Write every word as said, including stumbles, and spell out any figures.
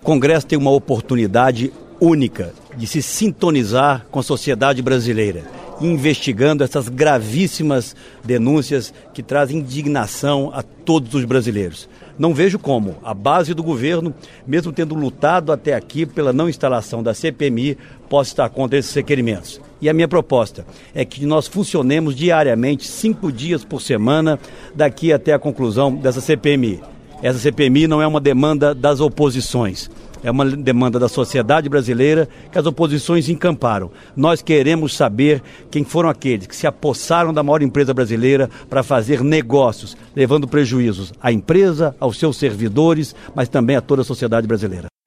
Congresso tem uma oportunidade única de se sintonizar com a sociedade brasileira, investigando essas gravíssimas denúncias que trazem indignação a todos os brasileiros. Não vejo como a base do governo, mesmo tendo lutado até aqui pela não instalação da C P M I, possa estar contra esses requerimentos. E a minha proposta é que nós funcionemos diariamente, cinco dias por semana, daqui até a conclusão dessa C P M I. Essa C P M I não é uma demanda das oposições. É uma demanda da sociedade brasileira que as oposições encamparam. Nós queremos saber quem foram aqueles que se apossaram da maior empresa brasileira para fazer negócios, levando prejuízos à empresa, aos seus servidores, mas também a toda a sociedade brasileira.